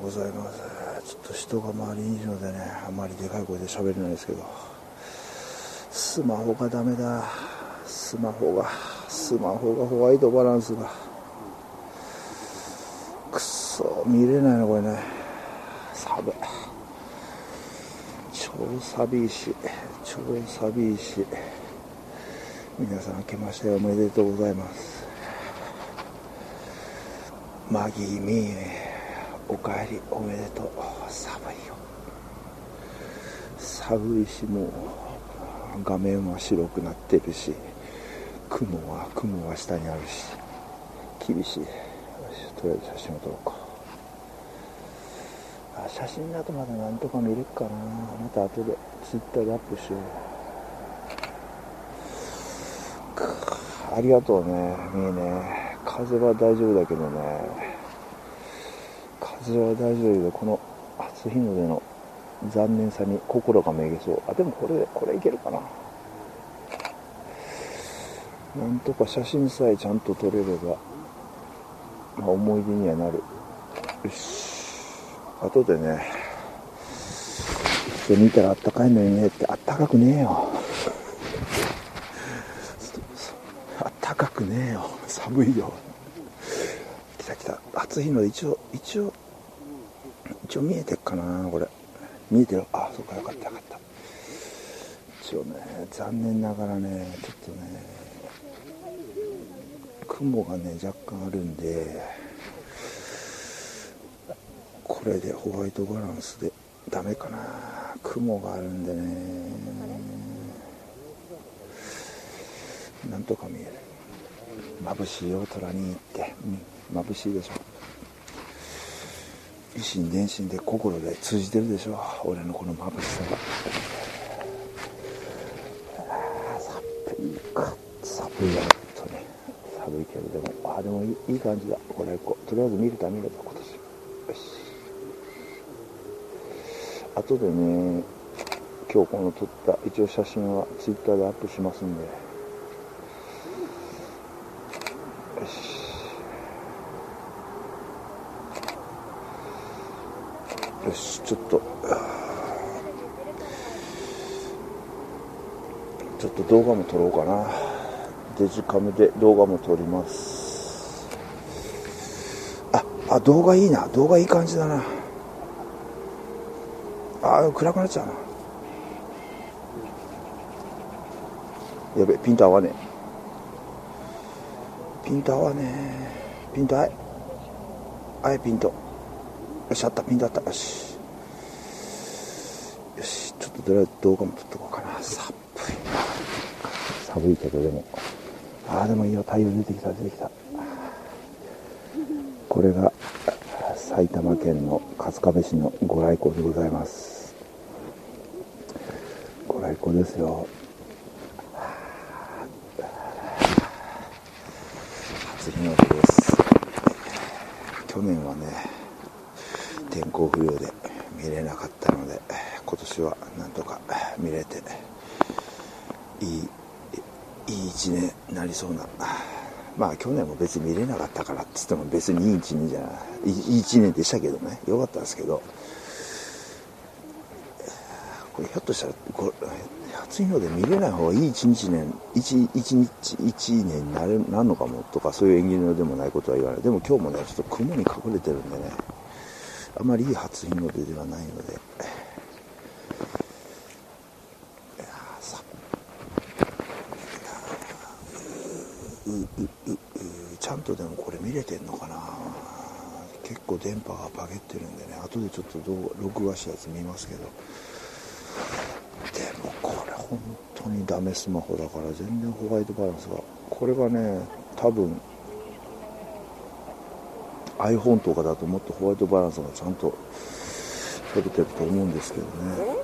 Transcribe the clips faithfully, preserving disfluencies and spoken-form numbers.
ございます。ちょっと人が周りにいるのでね、あんまりでかい声で喋れないですけど、スマホがダメだ。スマホがスマホがホワイトバランスがくっそ見れないのこれね。寒い、超寂しい、超寂しい。皆さん明けましておめでとうございます。マギーミーおかえりおめでとう。寒いよ、寒いし、もう画面は白くなってるし、雲は雲は下にあるし厳しい。よし、とりあえず写真を撮ろうか。あ、写真だとまだなんとか見れるかな。また後でツイッターでアップしよう。ありがとうね、みーね。風は大丈夫だけどね、風は大丈夫で、この初日の出の残念さに心がめげそう。あ、でもこれこれいけるかな。なんとか写真さえちゃんと撮れれば、まあ、思い出にはなる。よし、後でね、で見たらあったかいのにねって、あったかくねえよあったかくねえよ、寒いよ。来た来た、暑いので一応一応一応見えてっかな。これ見えてる。あ、そっか、よかったよかった。一応ね、残念ながらね、ちょっとね雲がね若干あるんで、これでホワイトバランスでダメかな。雲があるんでね、なんとか見える。眩しいよ虎に行って、うん、眩しいでしょ。以心伝心で心で通じてるでしょ、俺のこの眩しさが。寒いか、寒いよ、本当に寒いけど、でもあでもいい、いい感じだ。これこうとりあえず見るた見れば今年。よし、後でね、今日この撮った一応写真はツイッターでアップしますんで。よし、よし、ちょっとちょっと動画も撮ろうかな。デジカメで動画も撮ります。ああ、動画いいな、動画いい感じだな。あ、暗くなっちゃうな。やべ、ピント合わねえ。ピント合わねえ。ピントあい。あい、ピント。よし、あった、ピントあった。よし。よし、ちょっととりあえず動画も撮っとこうかな。寒い。寒いけど、でも。ああ、でもいいよ、太陽出てきた、出てきた。これが埼玉県の春日部市のご来光でございます。ご来光ですよ。初日の出です。去年はね天候不良で見れなかったので、今年はなんとか見れて、いいいい一年になりそうな。まあ去年も別に見れなかったからっつっても別にいい一年じゃないいい一年でしたけどね、よかったんですけど、これひょっとしたらこれ初日の出見れない方がいい一日年一一日一年になるなんのかもとか、そういう縁起のでもないことは言わない。でも今日もねちょっと雲に隠れてるんでね、あまりいい初日の出ではないので、ううううちゃんとでもこれ見れてんのかな。結構電波がバゲってるんでね、後でちょっと動画録画したやつ見ますけど、でもこれ本当にダメスマホだから全然ホワイトバランスが、これがね多分 iPhone とかだともっとホワイトバランスがちゃんと取れてると思うんですけどね、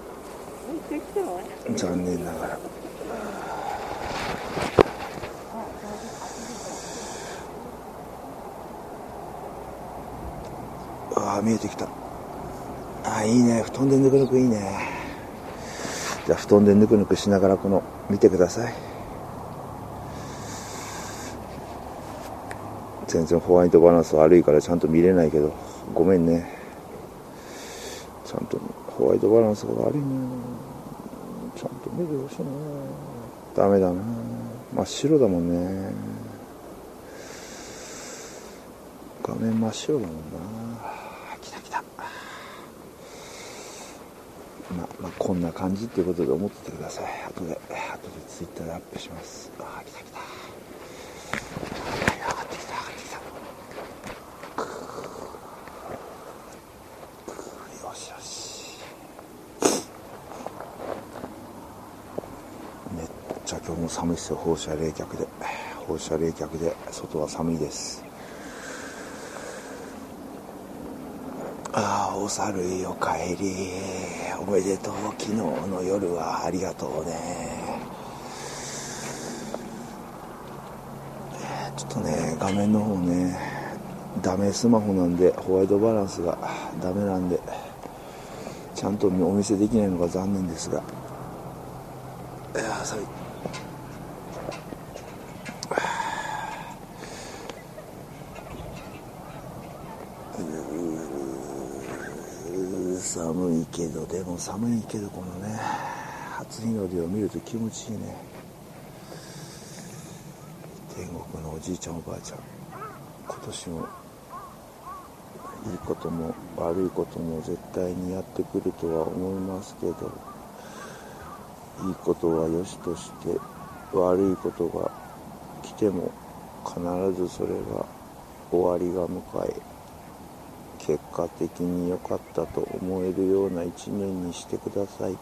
残念ながら。ああ、見えてきた。ああ、いいね、布団でぬくぬくいいね。じゃあ布団でぬくぬくしながらこの見てください。全然ホワイトバランス悪いからちゃんと見れないけどごめんね。 ちゃんとホワイトバランスが悪いな。ちゃんと見てほしいな。ダメだな。真っ白だもんね。画面真っ白だもんな。来た来た。まあ、まあ、こんな感じっていうことで思っててください。後で後でツイッターでアップします。あー来た来た。上がってきた上がってきた。よしよし。めっちゃ今日も寒いですよ。放射冷却で放射冷却で外は寒いです。ああ、おさるいおかえり。おめでとう。昨日の夜はありがとうね。ちょっとね、画面の方ね、ダメスマホなんで、ホワイトバランスがダメなんで、ちゃんとお見せできないのが残念ですが。いやー、寒い。寒いけど、でも寒いけど、このね初日の出を見ると気持ちいいね。天国のおじいちゃんおばあちゃん、今年もいいことも悪いことも絶対にやってくるとは思いますけど、いいことは良しとして悪いことが来ても必ずそれが終わりが迎え、結果的に良かったと思えるような一年にしてください。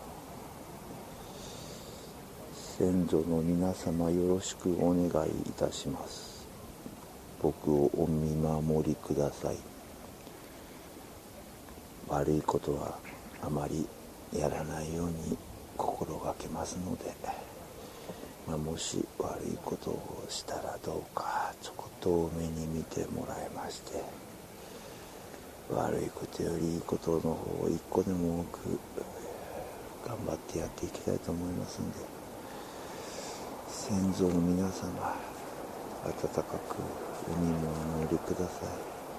先祖の皆様よろしくお願いいたします。僕をお見守りください。悪いことはあまりやらないように心がけますので、まあ、もし悪いことをしたらどうかちょこっと多めに見てもらいまして、悪いことよりいいことの方を一個でも多く頑張ってやっていきたいと思いますので、先祖の皆様温かくお見守りください。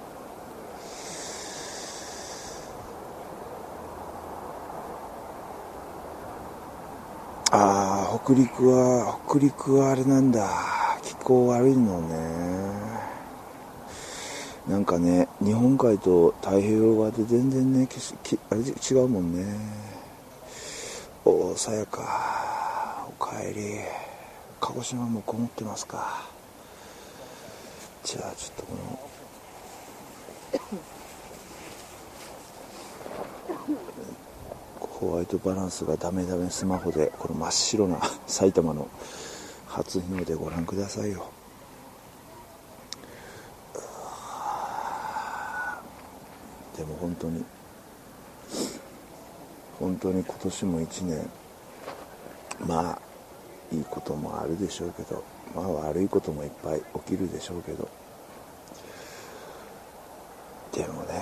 ああ、北陸は北陸はあれなんだ、気候悪いのね。なんかね、日本海と太平洋側で全然ね、あれ違うもんね。おさやか、おかえり。鹿児島も曇ってますか。じゃあちょっとこのホワイトバランスがダメダメスマホでこの真っ白な埼玉の初日の出ご覧くださいよ。でも本当に本当に今年も一年、まあいいこともあるでしょうけど、まあ悪いこともいっぱい起きるでしょうけど、でもね、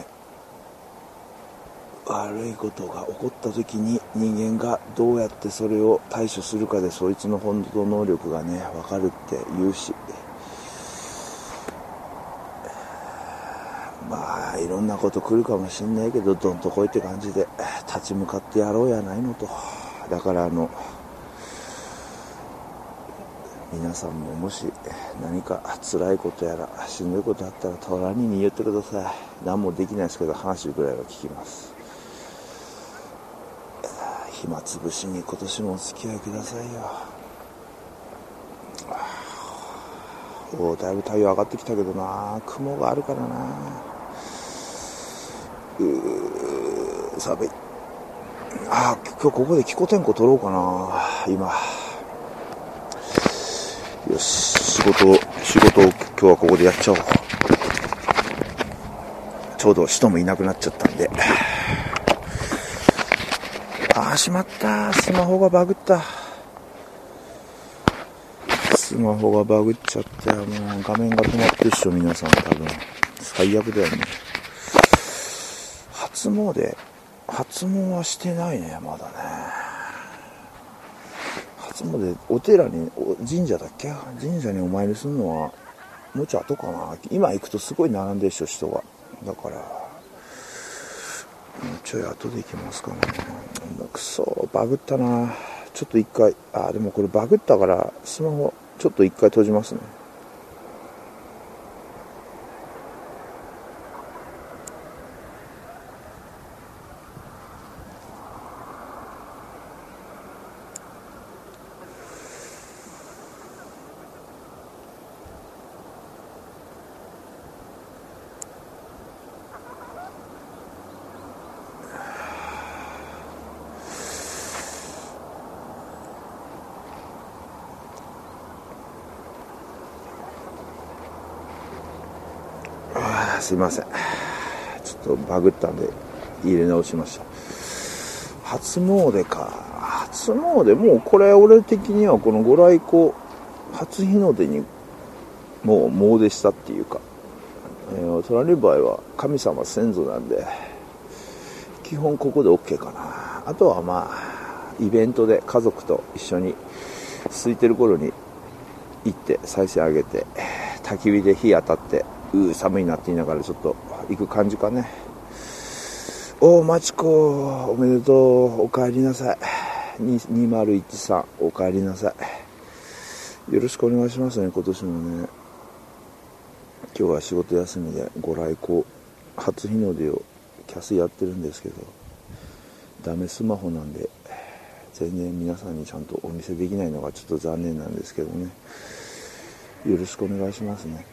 悪いことが起こった時に人間がどうやってそれを対処するかで、そいつの本当能力がね分かるって言うし、まあいろんなこと来るかもしんないけど、どんとこいって感じで立ち向かってやろうやないのと。だからあの皆さんももし何か辛いことやらしんどいことあったら虎に言ってください。何もできないですけど話ぐらいは聞きます。暇つぶしに今年もお付き合いくださいよ。おだいぶ太陽上がってきたけどな、雲があるからな。うー寒い。あー、今日ここで気候天候取ろうかな今。よし、仕事仕事を今日はここでやっちゃおう。ちょうど人もいなくなっちゃったんで。あーしまった、スマホがバグった。スマホがバグっちゃって、もう画面が止まってるっしょ皆さん。多分最悪だよね。初詣初詣はしてないね、まだね。初詣お寺に神社だっけ、神社にお参りするのはもうちょい後かな。今行くとすごい並んでるっしょ人が。だからちょい後で行きますかね。くそバグったな。ちょっと一回、あでもこれバグったからスマホちょっと一回閉じますね。すいません、ちょっとバグったんで入れ直しました。初詣か。初詣もうこれ俺的にはこのご来光初日の出にもう詣したっていうか、えー、取られる場合は神様先祖なんで基本ここで OK かな。あとはまあイベントで家族と一緒に空いてる頃に行って再生上げて焚き火で火当たってうー寒いなって言いながらちょっと行く感じかね。おーまちこおめでとう、お帰りなさい。にせんじゅうさんお帰りなさい。よろしくお願いしますね。今年もね、今日は仕事休みでご来光初日の出をキャスやってるんですけど、ダメスマホなんで全然皆さんにちゃんとお見せできないのがちょっと残念なんですけどね。よろしくお願いしますね。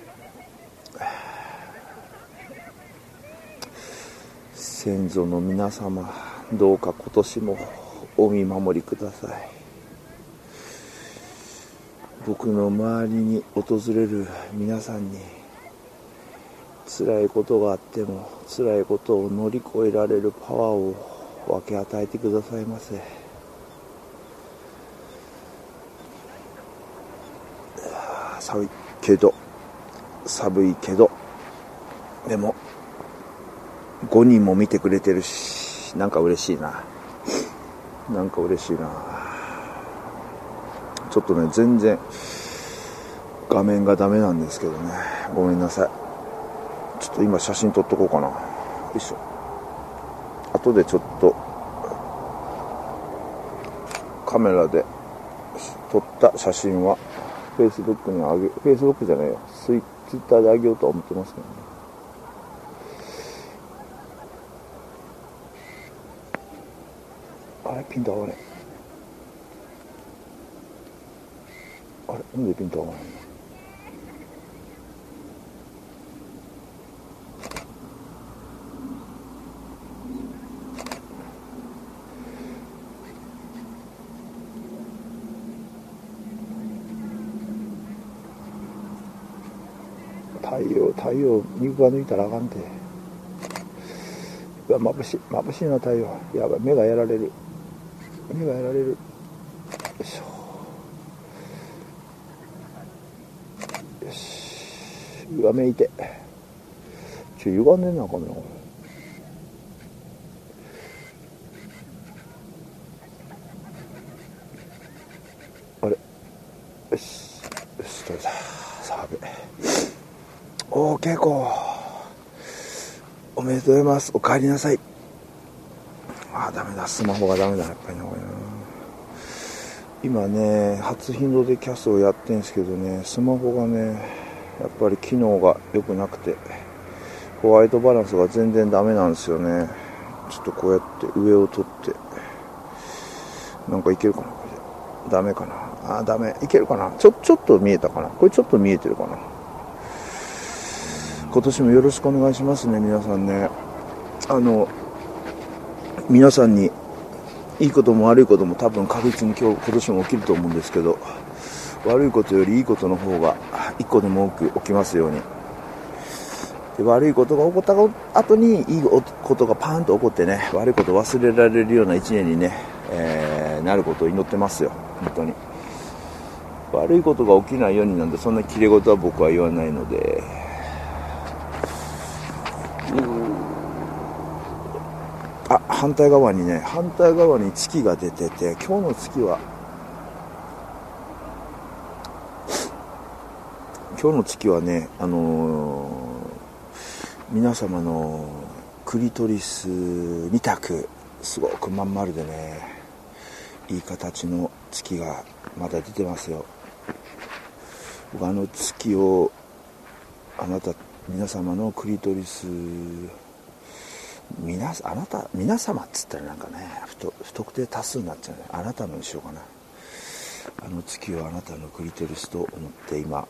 先祖の皆様、どうか今年もお見守りください。僕の周りに訪れる皆さんに辛いことがあっても辛いことを乗り越えられるパワーを分け与えてくださいませ。寒いけど寒いけどでもごにんも見てくれてるし、なんか嬉しいな。なんか嬉しいな。ちょっとね、全然画面がダメなんですけどね。ごめんなさい。ちょっと今写真撮っとこうかな。よいしょ。後でちょっとカメラで撮った写真は Facebook にあげ、Facebook じゃないよ。Twitter であげようとは思ってますけどね。あれピント合わない。あれなんでピント合わないの。太陽太陽肉が抜いたらあかんて。うわ眩しい眩しいな太陽。やばい目がやられる。目がやられる。よいしょ。よし。うわ目いて。ちょ歪んでんなあかんなこれ。あれ。よし。よし取れた。さべ。おー稽古。おめでとうございます。お帰りなさい。あーダメだ。スマホがダメだ。やっぱりなこれな。今ね初日の出キャスをやってんですけどね、スマホがねやっぱり機能が良くなくてホワイトバランスが全然ダメなんですよね。ちょっとこうやって上を取ってなんかいけるかなこれで。ダメかな。あーダメ。いけるかな。ちょちょっと見えたかな。これちょっと見えてるかな。今年もよろしくお願いしますね。皆さんね、あの皆さんにいいことも悪いことも多分確実に今日今年も起きると思うんですけど、悪いことよりいいことの方が一個でも多く起きますように。で悪いことが起こった後にいいことがパーンと起こってね、悪いことを忘れられるような一年にね、えー、なることを祈ってますよ。本当に悪いことが起きないようになんてそんな綺麗事は僕は言わないので。あ、反対側にね、反対側に月が出てて、今日の月は今日の月はね、あのー、皆様のクリトリスに択、すごくまん丸でね、いい形の月がまだ出てますよ。僕あの月をあなた皆様のクリトリスみなあなた皆様っつったらなんかね 不, 不特定多数になっちゃうね。あなたのにしようかな。あの月をあなたのクリトリスと思って今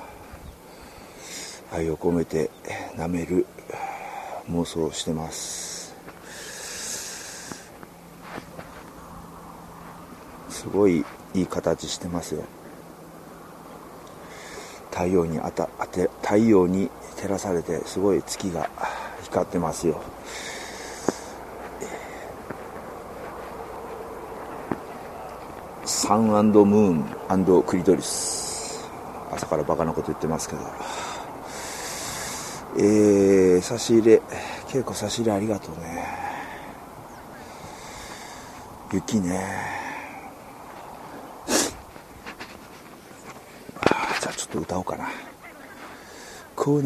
愛を込めて舐める妄想をしてます。すごいいい形してますよ。太陽に当た当て太陽に照らされてすごい月が光ってますよ。サン&ムーン&クリトリス、朝からバカなこと言ってますけど、えー、差し入れ稽古差し入れありがとうね。雪ね、あ、じゃあちょっと歌おうかな。粉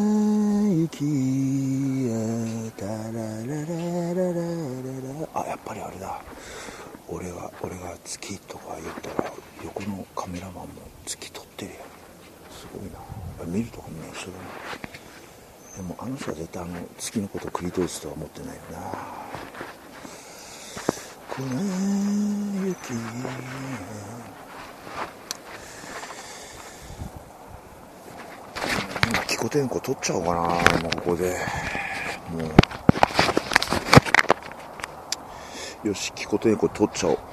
雪やタラララララララ、あ、やっぱりあれだ、俺が俺が月とか言ったら横のカメラマンも月撮ってるよ。すごいな。見るとこみんな一緒だな。でもあの人は絶対あの月のことをクリトリスとは思ってないよな。粉雪、今キコテンコ取っちゃおうかな。もうここでもうよし、キコテンコ取っちゃおう。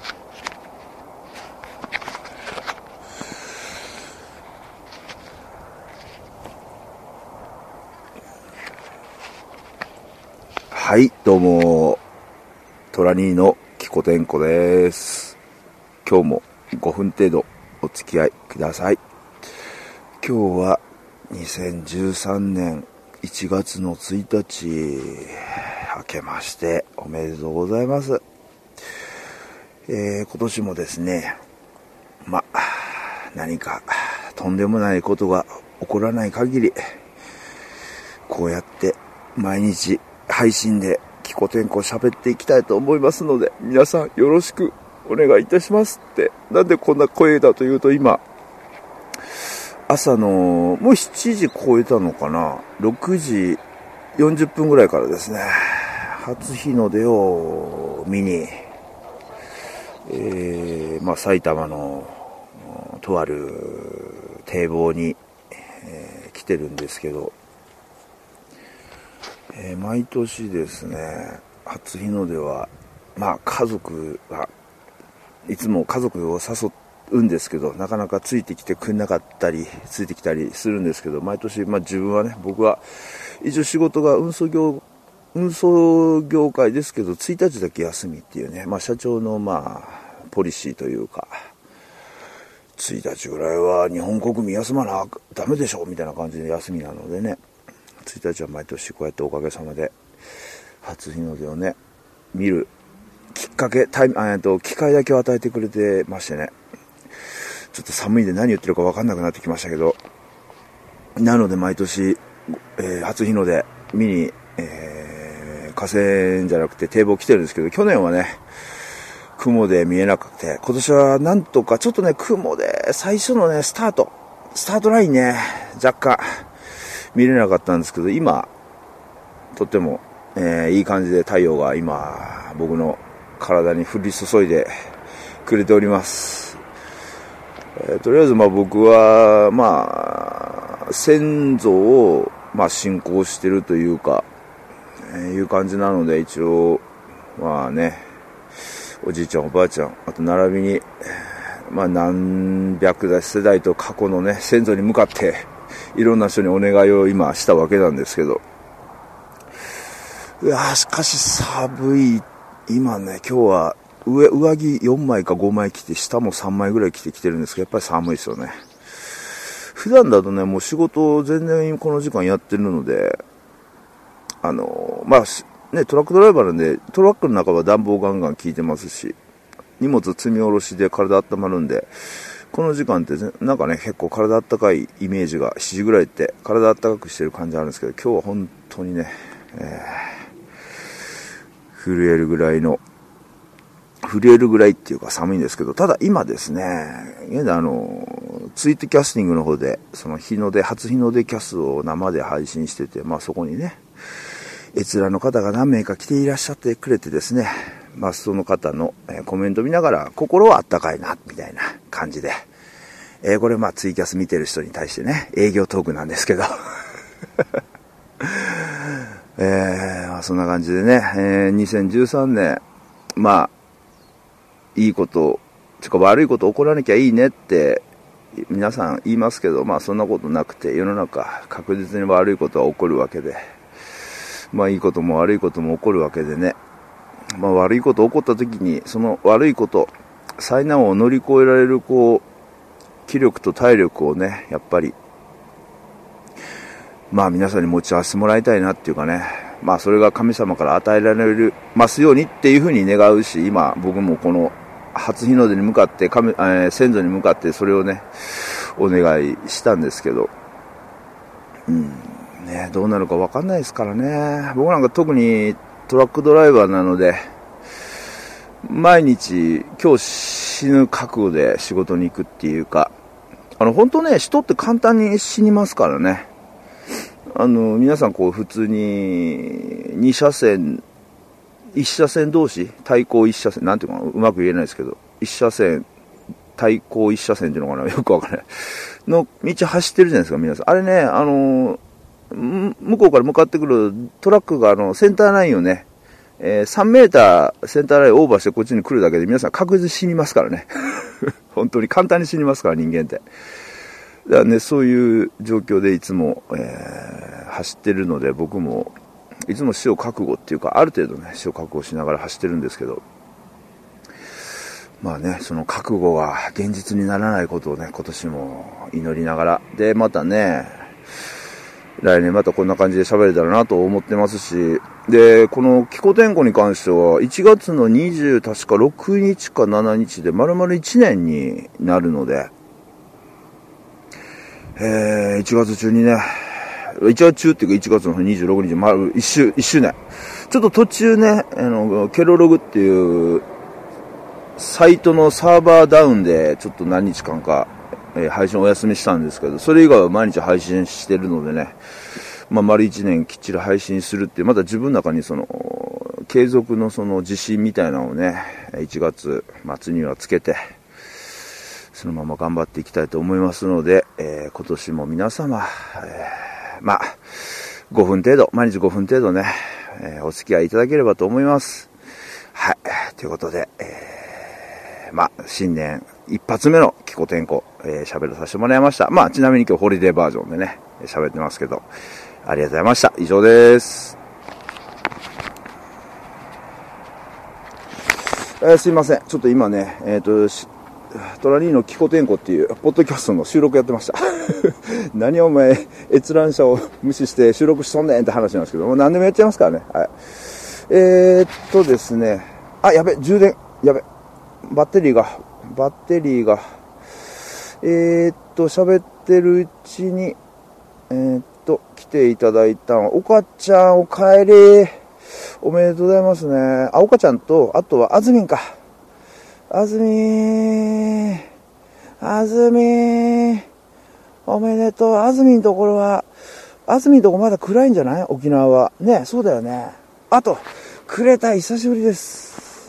はい、どうもトラニーのキコテンコです。今日もごふん程度お付き合いください。今日はにせんじゅうさんねんいちがつのついたち、明けましておめでとうございます。えー、今年もですね、まあ何かとんでもないことが起こらない限り、こうやって毎日配信でキコテンコ喋っていきたいと思いますので、皆さんよろしくお願いいたしますって。なんでこんな声だというと、今朝のもうしちじ超えたのかな、ろくじよんじゅっぷんぐらいからですね、初日の出を見に、えー、まあ埼玉のとある堤防に、えー、来てるんですけど、えー、毎年ですね、初日の出はまあ家族はいつも家族を誘うんですけど、なかなかついてきてくれなかったりついてきたりするんですけど、毎年、まあ、自分はね、僕は一応仕事が運送業運送業界ですけど、ついたちだけ休みっていうね、まあ、社長のまあポリシーというか、ついたちぐらいは日本国民休まなダメでしょみたいな感じで休みなのでね、ついたちは毎年こうやっておかげさまで初日の出をね見るきっかけ、タイムあと機会だけを与えてくれてましてね、ちょっと寒いんで何言ってるか分かんなくなってきましたけど、なので毎年、えー、初日の出見に、えー、河川じゃなくて堤防来てるんですけど、去年はね雲で見えなくて、今年はなんとかちょっとね雲で最初のねスタートスタートラインね若干見れなかったんですけど、今とっても、えー、いい感じで太陽が今僕の体に降り注いでくれております。えー、とりあえずまあ僕はまあ先祖をまあ信仰してるというか、えー、いう感じなので、一応まあね、おじいちゃんおばあちゃん、あと並びにまあ何百世代と過去のね先祖に向かっていろんな人にお願いを今したわけなんですけど、いやしかし寒い。今ね、今日は上上着よんまいかごまい着て、下もさんまいぐらい着てきてるんですけど、やっぱり寒いですよね。普段だとね、もう仕事全然この時間やってるので、あのまあね、トラックドライバーなんでトラックの中は暖房ガンガン効いてますし、荷物積み下ろしで体温まるんで、この時間ってなんかね結構体温かいイメージが、しちじぐらいって体温かくしてる感じあるんですけど、今日は本当にね、え震えるぐらいの、震えるぐらいっていうか寒いんですけど、ただ今ですね、現在あの、ツイートキャスティングの方で、その日の出、初日の出キャスを生で配信してて、まあそこにね、閲覧の方が何名か来ていらっしゃってくれてですね、まあその方のコメント見ながら、心はあったかいな、みたいな感じで、えー、これまあツイキャス見てる人に対してね、営業トークなんですけど、えー、そんな感じでね、えー、にせんじゅうさんねん、まあ、いいこと、ちか悪いこと起こらなきゃいいねって皆さん言いますけど、まあそんなことなくて、世の中確実に悪いことは起こるわけで、まあいいことも悪いことも起こるわけでね、まあ悪いこと起こった時に、その悪いこと、災難を乗り越えられるこう、気力と体力をね、やっぱり、まあ皆さんに持ち合わせてもらいたいなっていうかね、まあそれが神様から与えられますようにっていうふうに願うし、今僕もこの初日の出に向かって神、えー、先祖に向かってそれをね、お願いしたんですけど、うんね、どうなるか分かんないですからね。僕なんか特にトラックドライバーなので、毎日今日死ぬ覚悟で仕事に行くっていうか、あの本当ね、人って簡単に死にますからね。あの皆さんこう普通にに車線いち車線同士対向いち車線なんていうかな、うまく言えないですけど、いち車線対向いち車線っていうのかな、よくわからないの道走ってるじゃないですか皆さん。あれね、あの向こうから向かってくるトラックがあのセンターラインをね、えー、さんメーターセンターラインオーバーしてこっちに来るだけで皆さん確実に死にますからね本当に簡単に死にますから人間って。だからね、そういう状況でいつも、えー、走ってるので、僕もいつも死を覚悟っていうか、ある程度ね死を覚悟しながら走ってるんですけど、まあね、その覚悟が現実にならないことをね、今年も祈りながら、でまたね、来年またこんな感じで喋れたらなと思ってますし、でこの気候天候に関してはいちがつのにじゅう確かろくにちかしちにちで丸々いちねんになるので、えー、いちがつ中にね、いちがつ中っていうかいちがつのにじゅうろくにち、丸いっ周、いっ周年。ちょっと途中ね、あの、ケロログっていうサイトのサーバーダウンでちょっと何日間か、えー、配信お休みしたんですけど、それ以外は毎日配信してるのでね、まあ、丸いちねんきっちり配信するっていう、また自分の中にその、継続のその自信みたいなのをね、いちがつ末にはつけて、そのまま頑張っていきたいと思いますので、えー、今年も皆様、えー、まあ、ごふん程度、毎日ごふん程度ね、えー、お付き合いいただければと思います。はい。ということで、えー、まあ、新年一発目の気候天候、えー、喋らさせてもらいました。まあ、ちなみに今日ホリデーバージョンでね、喋ってますけど、ありがとうございました。以上です。えー、すいません。ちょっと今ね、えっと、トラニーの気候天候っていうポッドキャストの収録やってました何をお前閲覧者を無視して収録しとんねんって話なんですけども、何でもやっちゃいますからね。はい。えー、っとですね、あ、やべ、充電、やべ、バッテリーがバッテリーがえー、っと喋ってるうちにえー、っと来ていただいたおかちゃん、おかえり、おめでとうございますね。あ、おかちゃんと、あとはあずみんか。あずみー、あずみー、おめでとう。あずみんところは、あずみんとこまだ暗いんじゃない？沖縄は。ね、そうだよね。あと、くれたい、久しぶりです。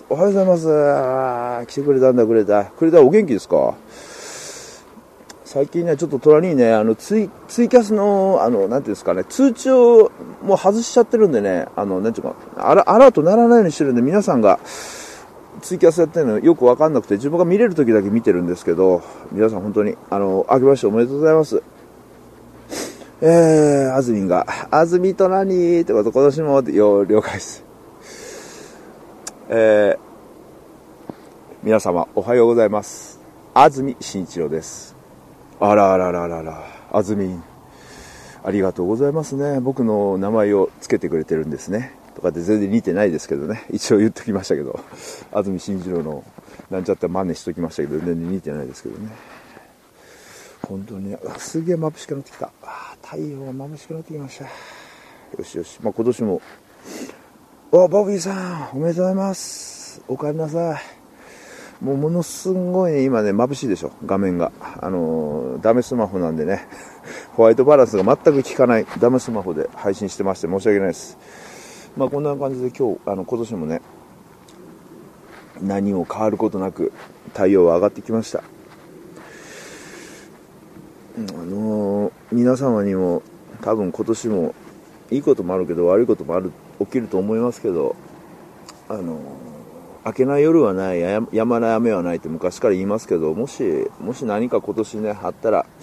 おはようございます。あ、来てくれたんだ、くれたい。くれたい、お元気ですか？最近ね、ちょっとトラにね、あの、ツイ、ツイキャスの、あの、なんていうんですかね、通知をもう外しちゃってるんでね、あの、なんていうか、アラ、アラートならないようにしてるんで、皆さんが、ツイキャスやってるのよくわかんなくて、自分が見れる時だけ見てるんですけど、皆さん本当に、あの、明けましておめでとうございます。えー、あずみんが、あずみとなにーってこと、今年も、よ、了解です。えー、皆様、おはようございます。あずみしんいちろうです。あらあらららら、あずみん、ありがとうございますね。僕の名前をつけてくれてるんですね。とかって全然似てないですけどね。一応言っときましたけど、安住紳一郎のなんちゃって真似しときましたけど、全然似てないですけどね。本当にね、すげえ眩しくなってきた。太陽が眩しくなってきました。よしよし、まあ、今年もお、ボビーさん、おめでとうございます。お帰りなさい。もうものすごいね、今ね、眩しいでしょ、画面が。あのー、ダメスマホなんでね、ホワイトバランスが全く効かないダメスマホで配信してまして申し訳ないです。まあこんな感じで今日、あの、今年もね、何も変わることなく太陽は上がってきました。あのー、皆様にも多分今年もいいこともあるけど悪いこともある起きると思いますけど、あのー、明けない夜はない、やまない雨はないって昔から言いますけど、もしもし何か今年ねあったら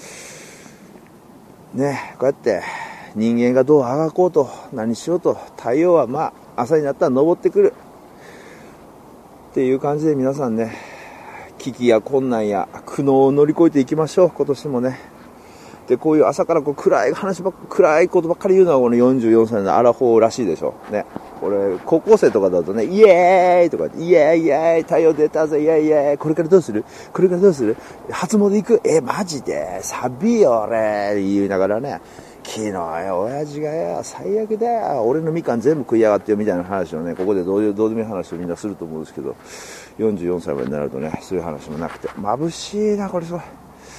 ね、こうやって人間がどうあがこうと何しようと太陽はまあ朝になったら昇ってくるっていう感じで、皆さんね、危機や困難や苦悩を乗り越えていきましょう、今年もね。で、こういう朝からこう暗い話ばっか、暗いことばっかり言うのはこのよんじゅうよんさいのアラフォーらしいでしょ。ね。これ、高校生とかだとね、イエーイとか言って、イエーイイエーイ太陽出たぜ、イエーイイエーイこれからどうするこれからどうする初詣行くえ、マジでサビよ、俺言いながらね、昨日よ、親父がよ、最悪だよ、俺のみかん全部食いやがってよ、みたいな話をね、ここでどういう、どうでもいい話をみんなすると思うんですけど、よんじゅうよんさいまでになるとね、そういう話もなくて、眩しいな、これすごい。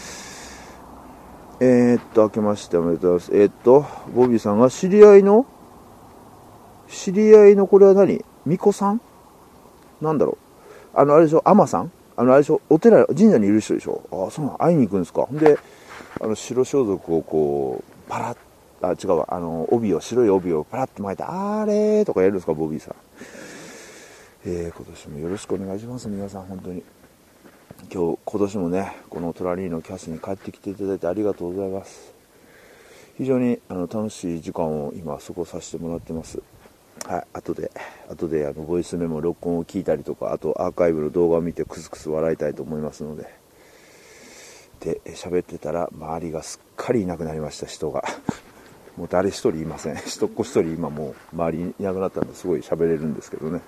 えー、っと、明けましておめでとうございます。えー、っと、ボビーさんが知り合いの、知り合いのこれは何巫女さんなんだろう。あの、あれでしょ、アマさんあの、あれでしょ、お寺、神社にいる人でしょ。ああ、そうなの、会いに行くんですか。で、あの、白装束をこう、パラッ、あ、違うわ、あの、帯を、白い帯をパラッと巻いて、あれーとかやるんですか、ボビーさん。えー、今年もよろしくお願いします、皆さん、本当に。今日、今年もね、このトラリーのキャスに帰ってきていただいてありがとうございます。非常にあの楽しい時間を今過ごさせてもらってます。はい、後で、後であのボイスメモ、録音を聞いたりとか、あとアーカイブの動画を見てクスクス笑いたいと思いますので。で、喋ってたら周りがすっかりいなくなりました、人が。もう誰一人いません。一っ子一人今もう周りにいなくなったんですごい喋れるんですけどね。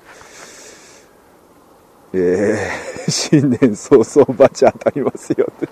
えー、新年早々バチ当たりますよって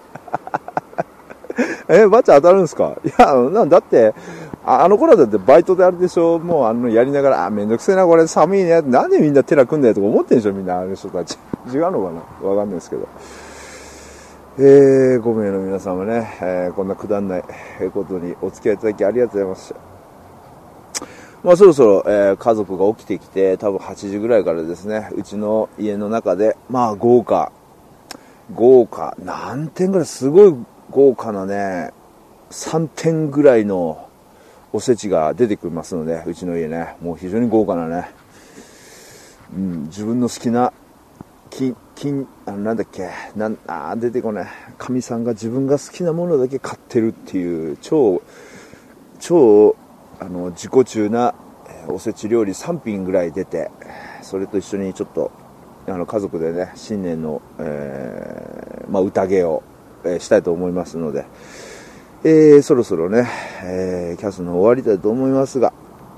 えバチ当たるんですか。いやなだってあの頃だってバイトであれでしょ、もうあのやりながら、あめんどくせえなこれ寒いね、なんでみんな手ら組んだよとか思ってんでしょ、みんなあの人たち。違うのかな、わかんないですけど。えー、ご名の皆様ね、えー、こんなくだんないことにお付き合いいただきありがとうございました。まあそろそろ、えー、家族が起きてきて、多分はちじぐらいからですね、うちの家の中で、まあ豪華、豪華、何点ぐらい、すごい豪華なね、さんてんぐらいのおせちが出てきますので、うちの家ね、もう非常に豪華なね、うん、自分の好きな、金、金、あのなんだっけ、なん、あ出てこない、かみさんが自分が好きなものだけ買ってるっていう、超、超、あの自己中なおせち料理さん品ぐらい出て、それと一緒にちょっとあの家族でね新年の、えーまあ、宴を、えー、したいと思いますので、えー、そろそろね、えー、キャスの終わりたいと思いますが、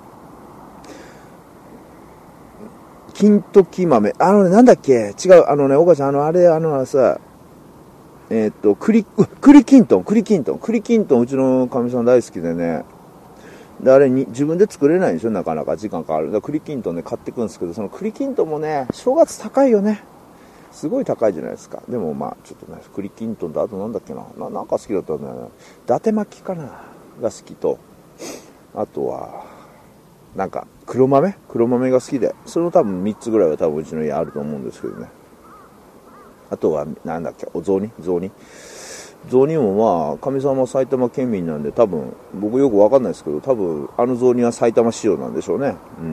金時豆、あのねなんだっけ、違う、あのねお母ちゃん、あのあれあのさ、えー、っと栗栗きんとん栗きんとん栗きんとん、うちのかみさん大好きでね、であれに自分で作れないんでしょ、なかなか時間かかる。だから栗きんとんね買ってくんですけど、その栗きんとんもね正月高いよね、すごい高いじゃないですか。でもまあちょっとね栗きんとんとあとなんだっけな、ななんか好きだったんだよね、伊達巻きかなが好きと、あとはなんか黒豆黒豆が好きで、その多分みっつぐらいは多分うちの家あると思うんですけどね。あとはなんだっけ、お雑煮雑煮雑煮もまあかみさんは埼玉県民なんで、多分僕よくわかんないですけど、多分あの雑煮は埼玉仕様なんでしょうね。うん。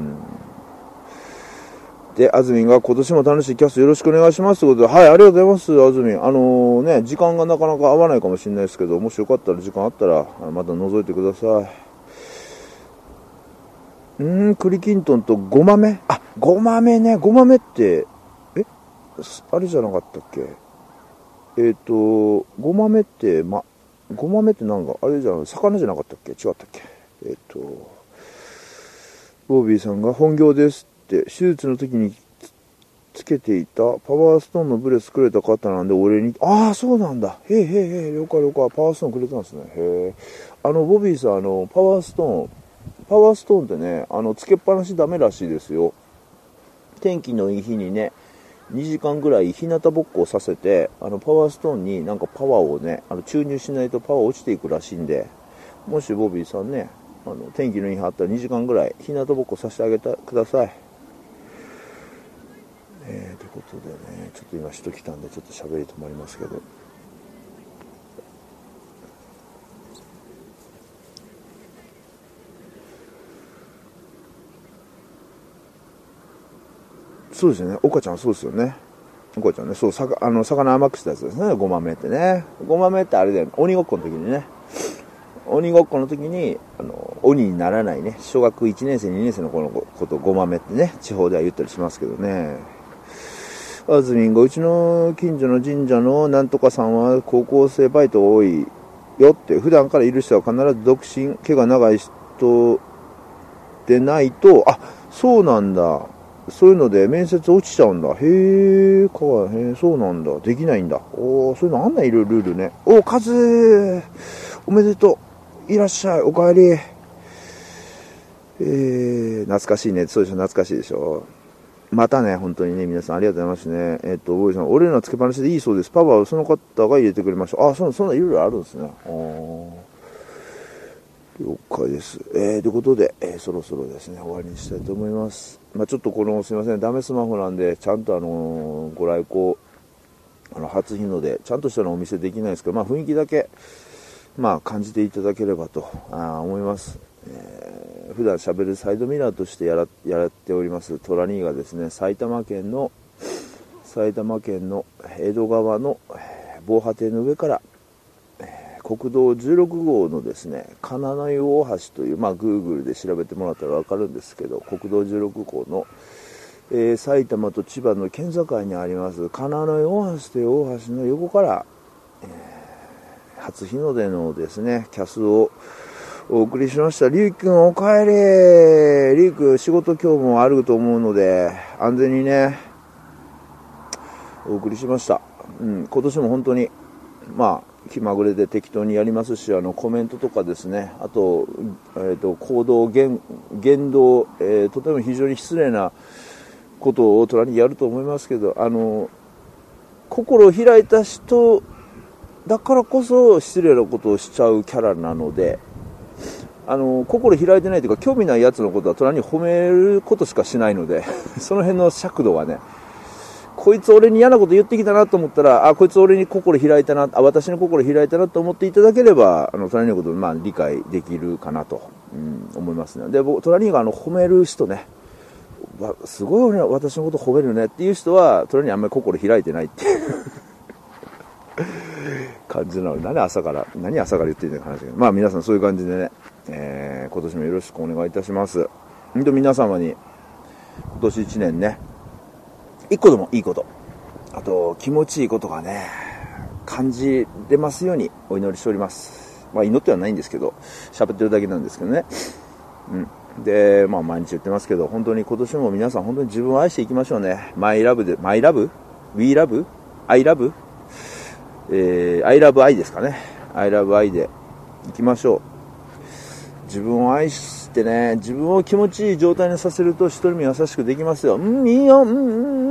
で、あずみんが今年も楽しいキャストよろしくお願いしますということで、はい、ありがとうございます、あずみん。あのー、ね、時間がなかなか合わないかもしれないですけど、もしよかったら時間あったらまた覗いてください。うーん、栗きんとんとご豆、あ、ご豆ね、ご豆ってえあれじゃなかったっけ、えっ、ー、と、ご豆って、ま、ご豆ってなんか、あれじゃん、魚じゃなかったっけ、違ったっけ。えっ、ー、と、ボビーさんが本業ですって、手術の時につけていたパワーストーンのブレスくれた方なんで、俺に、ああ、そうなんだ。へえへえへえ、了解了解、パワーストーンくれたんですね。へえ。あの、ボビーさん、あの、パワーストーン、パワーストーンってね、あの、つけっぱなしダメらしいですよ。 天気のいい日にね、にじかんぐらい日向ぼっこをさせて、あのパワーストーンになんかパワーをね、あの注入しないとパワー落ちていくらしいんで、もしボビーさんね、あの天気のいい日あったらにじかんぐらい日向ぼっこさせてあげてください。えー、ということでね、ちょっと今人来たんでちょっと喋り止まりますけど、そうですよね、岡ちゃんそうですよね、岡ちゃんね、そう、さかあの魚甘くしたやつですね、ごまめってね、ごまめってあれだよ、鬼ごっこの時にね、鬼ごっこの時にあの鬼にならないね、小学いちねん生にねん生の子のことをごまめってね、地方では言ったりしますけどね。あずみんが、うちの近所の神社のなんとかさんは高校生バイト多いよって、普段からいる人は必ず独身、毛が長い人でないと、あ、そうなんだ、そういうので面接落ちちゃうんだ、へえ、かわいい、へえ、そうなんだ、できないんだ、おー、そういうのあんないるルールね、おー、カズおめでとう、いらっしゃい、おかえり、えー、懐かしいね、そうでしょ、懐かしいでしょ。またね、本当にね、皆さんありがとうございますね。えっと、ボーイさん、俺らのつけっぱなしでいいそうです。パワーをその方が入れてくれました。あ、そんな、そんないろいろあるんですね。あ了解です。えー、ということで、えー、そろそろですね、終わりにしたいと思います。まあちょっとこの、すいません、ダメスマホなんで、ちゃんとあのー、ご来光、あの、初日の出、ちゃんとしたのお見せできないですけど、まあ雰囲気だけ、まあ感じていただければと、あ思います。えー、普段喋るサイドミラーとしてやら、やっておりますトラニーがですね、埼玉県の埼玉県の江戸川の防波堤の上から、えー、国道じゅうろく号のですね、金の湯大橋という、まあ Google で調べてもらったら分かるんですけど、国道じゅうろく号の、えー、埼玉と千葉の県境にあります金の湯大橋という大橋の横から、えー、初日の出のですね、キャスをお送りしました。りゅうくんおかえり。りゅうくん仕事今日もあると思うので、安全にね、お送りしました。うん、今年も本当に、まあ、気まぐれで適当にやりますし、あの、コメントとかですね、あと、えっ、ー、と、行動、言、言動、えー、とても非常に失礼なことを虎にやると思いますけど、あの、心を開いた人だからこそ失礼なことをしちゃうキャラなので、あの心開いてないというか興味ないやつのことは虎に褒めることしかしないのでその辺の尺度はね、こいつ俺に嫌なこと言ってきたなと思ったら、あ、こいつ俺に心開いたな、あ、私の心開いたなと思っていただければ、あの虎にのことをまあ理解できるかなと、うん、思いますね。で、僕虎にがあの褒める人ね、すごい俺私のこと褒めるねっていう人は虎にあんまり心開いてないっていう感じなので、何朝から何朝から言ってるんだ話だけど、まあ皆さんそういう感じでね、えー、今年もよろしくお願いいたします。本当皆様に今年いちねんね、一個でもいいこと、あと気持ちいいことがね感じれますようにお祈りしております。まあ祈ってはないんですけど、喋ってるだけなんですけどね。うん。で、まあ毎日言ってますけど、本当に今年も皆さん本当に自分を愛していきましょうね。マイラブで、マイラブ ?We love? I love? えー、I love I ですかね。I love I でいきましょう。自分を愛してね、自分を気持ちいい状態にさせると一人目優しくできますよ。うん、いいよ、うん、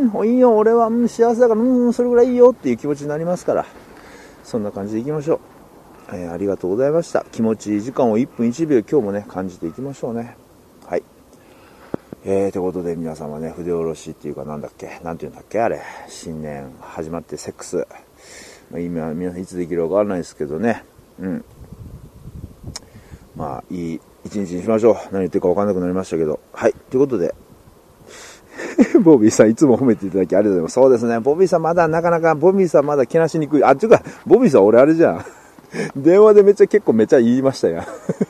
うん、いいよ、俺は、うん、幸せだから、うん、それぐらいいいよっていう気持ちになりますから、そんな感じでいきましょう。えー、ありがとうございました。気持ちいい時間をいっぷんいちびょう今日もね、感じていきましょうね。はい。えー、ということで皆様ね、筆下ろしっていうかなんだっけ、なんていうんだっけ、あれ、新年始まってセックス。まあ、今、皆さんいつできるかわからないですけどね、うん。まあ、いい一日にしましょう。何言ってるか分かんなくなりましたけど。はい。ということで、ボビーさんいつも褒めていただきありがとうございます。そうですね。ボビーさんまだなかなか、ボビーさんまだけなしにくい。あ、っていうか、ボビーさん俺あれじゃん。電話でめっちゃ結構めっちゃ言いましたよ。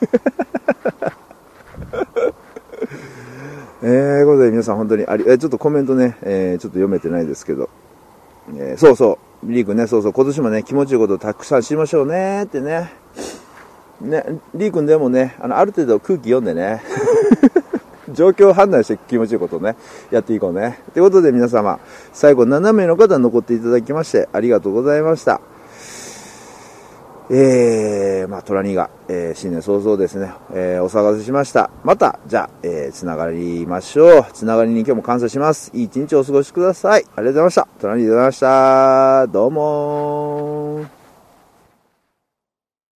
えー、ということで皆さん本当にあり、えー、ちょっとコメントね、えー、ちょっと読めてないですけど。えー、そうそう。リー君ね、そうそう。今年もね、気持ちいいことをたくさんしましょうねってね。ね、リー君でもね、あの、ある程度空気読んでね、状況を判断して気持ちいいことをね、やっていこうね。ということで皆様、最後ななめいの方残っていただきまして、ありがとうございました。 えー、まあ、トラニーが、えー、新年早々ですね、えー、お騒がせしました。また、じゃあ、えー、つながりましょう。つながりに今日も感謝します。いい一日をお過ごしください。ありがとうございました。トラニーでございました。どうもー。